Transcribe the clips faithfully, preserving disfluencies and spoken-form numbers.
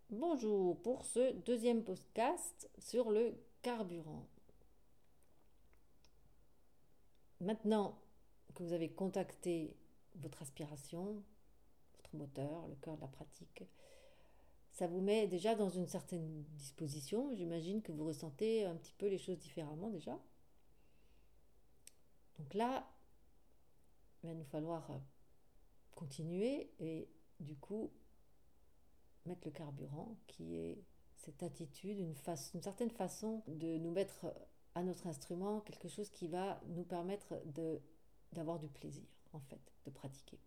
Bonjour pour ce deuxième podcast sur le carburant. Maintenant que vous avez contacté votre aspiration, votre moteur, le cœur de la pratique, ça vous met déjà dans une certaine disposition. J'imagine que vous ressentez un petit peu les choses différemment déjà. Donc là, il va nous falloir continuer et du coup mettre le carburant qui est cette attitude, une, face, une certaine façon de nous mettre à notre instrument quelque chose qui va nous permettre de, d'avoir du plaisir, en fait, de pratiquer.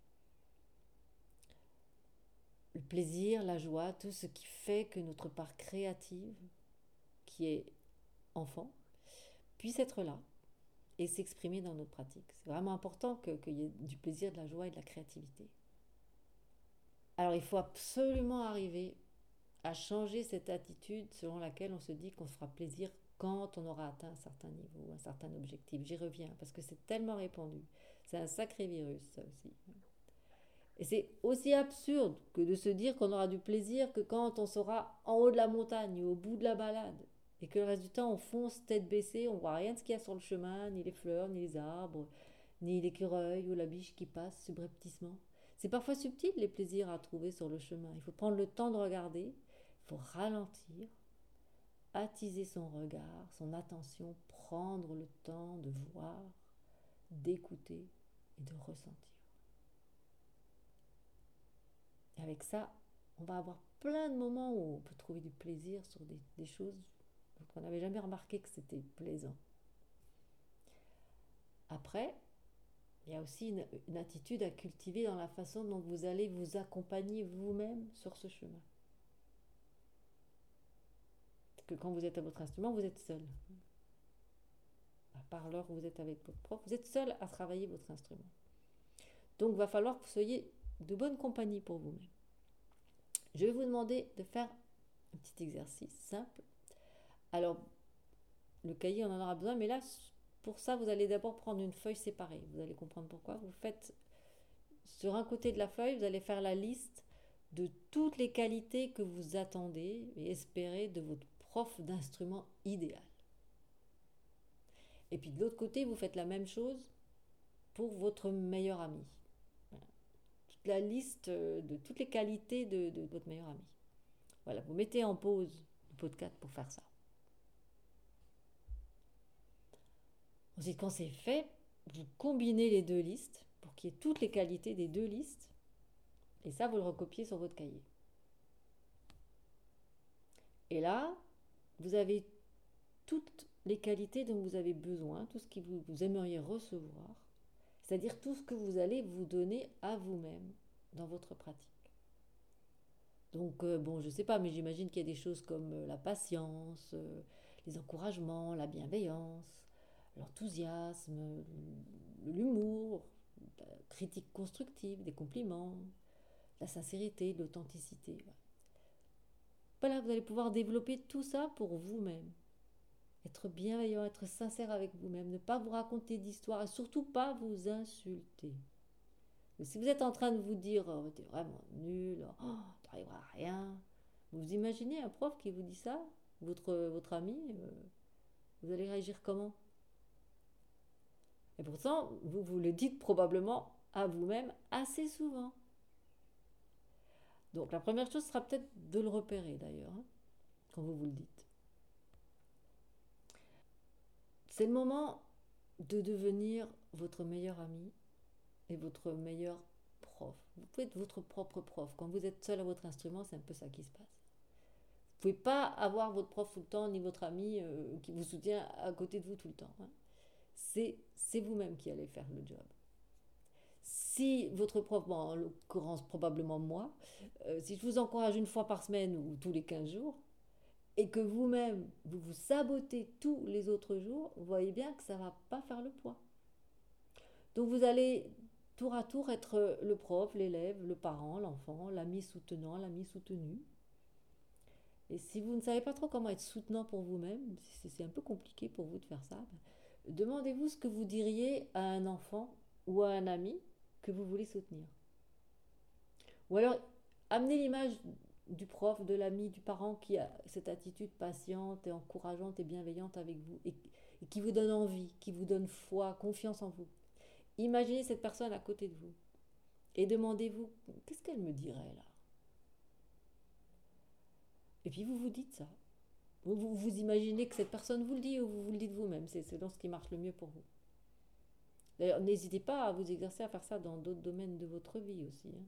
Le plaisir, la joie, tout ce qui fait que notre part créative, qui est enfant, puisse être là et s'exprimer dans notre pratique. C'est vraiment important que, qu'il y ait du plaisir, de la joie et de la créativité. Alors il faut absolument arriver à changer cette attitude selon laquelle on se dit qu'on se fera plaisir quand on aura atteint un certain niveau, un certain objectif. J'y reviens parce que c'est tellement répandu. C'est un sacré virus, ça aussi. Et c'est aussi absurde que de se dire qu'on aura du plaisir que quand on sera en haut de la montagne ou au bout de la balade. Et que le reste du temps, on fonce tête baissée, on voit rien de ce qu'il y a sur le chemin, ni les fleurs, ni les arbres, ni l'écureuil ou la biche qui passe subrepticement. C'est parfois subtil les plaisirs à trouver sur le chemin. Il faut prendre le temps de regarder, il faut ralentir, attiser son regard, son attention, prendre le temps de voir, d'écouter et de ressentir. Et avec ça, on va avoir plein de moments où on peut trouver du plaisir sur des, des choses qu'on n'avait jamais remarqué que c'était plaisant. Après, il y a aussi une, une attitude à cultiver dans la façon dont vous allez vous accompagner vous-même sur ce chemin. Parce que quand vous êtes à votre instrument, vous êtes seul. À part l'heure où vous êtes avec votre prof, vous êtes seul à travailler votre instrument. Donc, il va falloir que vous soyez de bonne compagnie pour vous-même. Je vais vous demander de faire un petit exercice simple. Alors, le cahier, on en aura besoin, mais là, pour ça, vous allez d'abord prendre une feuille séparée. Vous allez comprendre pourquoi. Vous faites, sur un côté de la feuille, vous allez faire la liste de toutes les qualités que vous attendez et espérez de votre prof d'instrument idéal. Et puis de l'autre côté, vous faites la même chose pour votre meilleur ami. Voilà. Toute la liste de toutes les qualités de, de votre meilleur ami. Voilà, vous mettez en pause le podcast pour faire ça. Ensuite, quand c'est fait, vous combinez les deux listes pour qu'il y ait toutes les qualités des deux listes. Et ça, vous le recopiez sur votre cahier. Et là, vous avez toutes les qualités dont vous avez besoin, tout ce que vous, vous aimeriez recevoir, c'est-à-dire tout ce que vous allez vous donner à vous-même dans votre pratique. Donc, euh, bon, je ne sais pas, mais j'imagine qu'il y a des choses comme euh, la patience, euh, les encouragements, la bienveillance, l'enthousiasme, l'humour, la critique constructive, des compliments, la sincérité, l'authenticité. Voilà, vous allez pouvoir développer tout ça pour vous-même. Être bienveillant, être sincère avec vous-même, ne pas vous raconter d'histoires et surtout pas vous insulter. Si vous êtes en train de vous dire oh, t'es vraiment nul, oh, t'arriveras à rien, vous imaginez un prof qui vous dit ça, votre, votre ami, euh, vous allez réagir comment? Et pourtant, vous vous le dites probablement à vous-même assez souvent. Donc la première chose sera peut-être de le repérer d'ailleurs, hein, quand vous vous le dites. C'est le moment de devenir votre meilleur ami et votre meilleur prof. Vous pouvez être votre propre prof. Quand vous êtes seul à votre instrument, c'est un peu ça qui se passe. Vous ne pouvez pas avoir votre prof tout le temps, ni votre ami euh, qui vous soutient à côté de vous tout le temps. Hein. C'est, c'est vous-même qui allez faire le job. Si votre prof, bon, en l'occurrence probablement moi, euh, si je vous encourage une fois par semaine ou tous les quinze jours, et que vous-même, vous vous sabotez tous les autres jours, vous voyez bien que ça ne va pas faire le poids. Donc vous allez tour à tour être le prof, l'élève, le parent, l'enfant, l'ami soutenant, l'ami soutenu. Et si vous ne savez pas trop comment être soutenant pour vous-même, si c'est un peu compliqué pour vous de faire ça, demandez-vous ce que vous diriez à un enfant ou à un ami que vous voulez soutenir. Ou alors, amenez l'image du prof, de l'ami, du parent qui a cette attitude patiente et encourageante et bienveillante avec vous et, et qui vous donne envie, qui vous donne foi, confiance en vous. Imaginez cette personne à côté de vous et demandez-vous, qu'est-ce qu'elle me dirait là? Et puis vous vous dites ça. Vous, vous, vous imaginez que cette personne vous le dit ou vous vous le dites vous-même. C'est selon ce qui marche le mieux pour vous. D'ailleurs, n'hésitez pas à vous exercer à faire ça dans d'autres domaines de votre vie aussi, hein.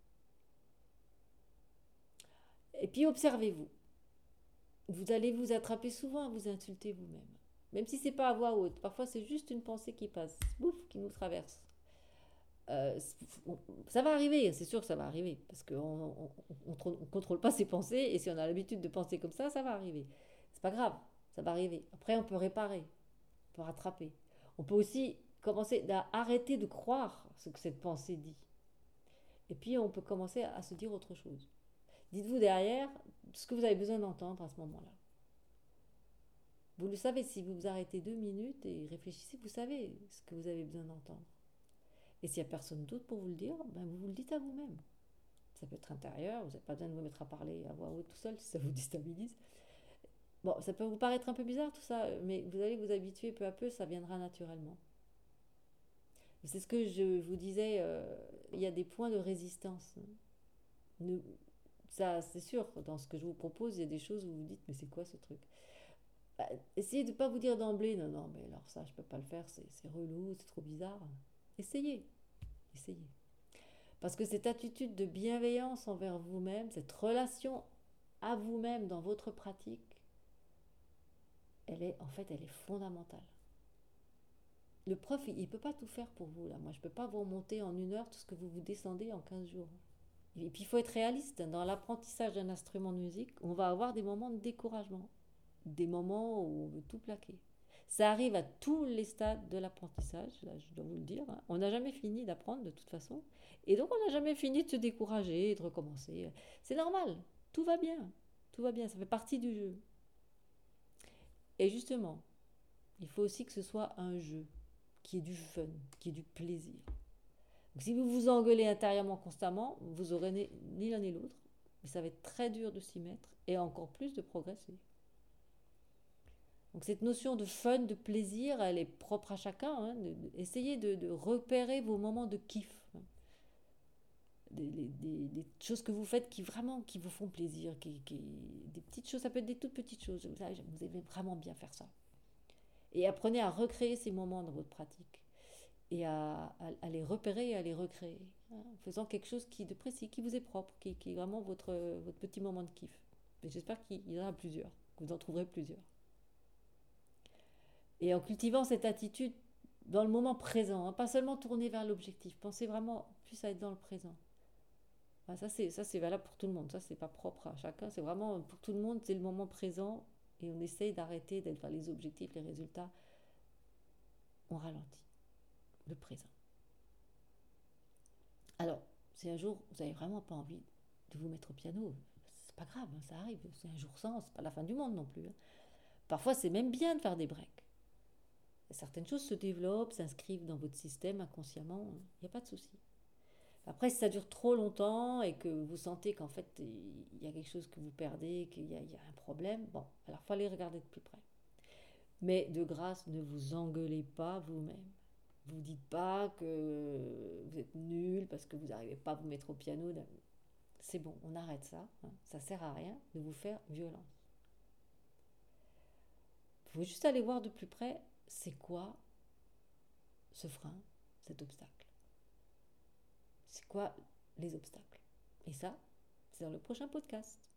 Et puis observez-vous. Vous allez vous attraper souvent à vous insulter vous-même. Même si c'est pas à voix haute. Parfois c'est juste une pensée qui passe, bouf, qui nous traverse. Euh, ça va arriver, c'est sûr que ça va arriver. Parce qu'on ne contrôle pas ses pensées. Et si on a l'habitude de penser comme ça, ça va arriver. C'est pas grave, ça va arriver. Après on peut réparer, on peut rattraper. On peut aussi commencer à arrêter de croire ce que cette pensée dit. Et puis on peut commencer à se dire autre chose. Dites-vous derrière ce que vous avez besoin d'entendre à ce moment-là. Vous le savez, si vous vous arrêtez deux minutes et réfléchissez, vous savez ce que vous avez besoin d'entendre. Et s'il n'y a personne d'autre pour vous le dire, ben vous vous le dites à vous-même. Ça peut être intérieur, vous n'avez pas besoin de vous mettre à parler à voix haute tout seul si ça vous déstabilise. Bon, ça peut vous paraître un peu bizarre tout ça, mais vous allez vous habituer peu à peu, ça viendra naturellement. C'est ce que je vous disais, euh, il y a des points de résistance. Ne, ça, c'est sûr, dans ce que je vous propose, il y a des choses où vous vous dites, mais c'est quoi ce truc? Bah, essayez de ne pas vous dire d'emblée, non, non, mais alors ça, je ne peux pas le faire, c'est, c'est relou, c'est trop bizarre. Essayez, essayez. Parce que cette attitude de bienveillance envers vous-même, cette relation à vous-même dans votre pratique, elle est, en fait, elle est fondamentale. Le prof, il ne peut pas tout faire pour vous, là. Moi, je ne peux pas vous remonter en une heure tout ce que vous vous descendez en quinze jours. Et puis, il faut être réaliste. Dans l'apprentissage d'un instrument de musique, on va avoir des moments de découragement, des moments où on veut tout plaquer. Ça arrive à tous les stades de l'apprentissage, là, je dois vous le dire. On n'a jamais fini d'apprendre de toute façon. Et donc, on n'a jamais fini de se décourager et de recommencer. C'est normal. Tout va bien. Tout va bien. Ça fait partie du jeu. Et justement, il faut aussi que ce soit un jeu qui ait du fun, qui ait du plaisir. Donc, si vous vous engueulez intérieurement constamment, vous aurez ni, ni l'un ni l'autre. Mais ça va être très dur de s'y mettre et encore plus de progresser. Donc cette notion de fun, de plaisir, elle est propre à chacun. Hein. Essayez de, de repérer vos moments de kiff. Hein. Des, des, des, choses que vous faites qui vraiment qui vous font plaisir. Qui, qui, des petites choses, ça peut être des toutes petites choses. Vous, savez, vous aimez vraiment bien faire ça. Et apprenez à recréer ces moments dans votre pratique. Et à, à, à les repérer et à les recréer. Hein, en faisant quelque chose qui, de précis, qui vous est propre, qui, qui est vraiment votre, votre petit moment de kiff. Et j'espère qu'il y en a plusieurs, que vous en trouverez plusieurs. Et en cultivant cette attitude dans le moment présent, hein, pas seulement tourner vers l'objectif, pensez vraiment plus à être dans le présent. Enfin, ça, c'est, ça, c'est valable pour tout le monde, ça, c'est pas propre à chacun, c'est vraiment pour tout le monde, c'est le moment présent et on essaye d'arrêter d'être vers les objectifs, les résultats. On ralentit le présent. Alors, si un jour vous n'avez vraiment pas envie de vous mettre au piano, c'est pas grave, hein, ça arrive, c'est un jour sans, c'est pas la fin du monde non plus. Hein. Parfois, c'est même bien de faire des breaks. Certaines choses se développent, s'inscrivent dans votre système inconsciemment, il n'y a pas de souci. Après, si ça dure trop longtemps et que vous sentez qu'en fait, il y a quelque chose que vous perdez, qu'il y a, il y a un problème, bon, alors il faut aller regarder de plus près. Mais de grâce, ne vous engueulez pas vous-même. Vous ne dites pas que vous êtes nul parce que vous n'arrivez pas à vous mettre au piano. C'est bon, on arrête ça. Hein. Ça ne sert à rien de vous faire violence. Il faut juste aller voir de plus près, c'est quoi ce frein, cet obstacle. C'est quoi les obstacles? Et ça, c'est dans le prochain podcast.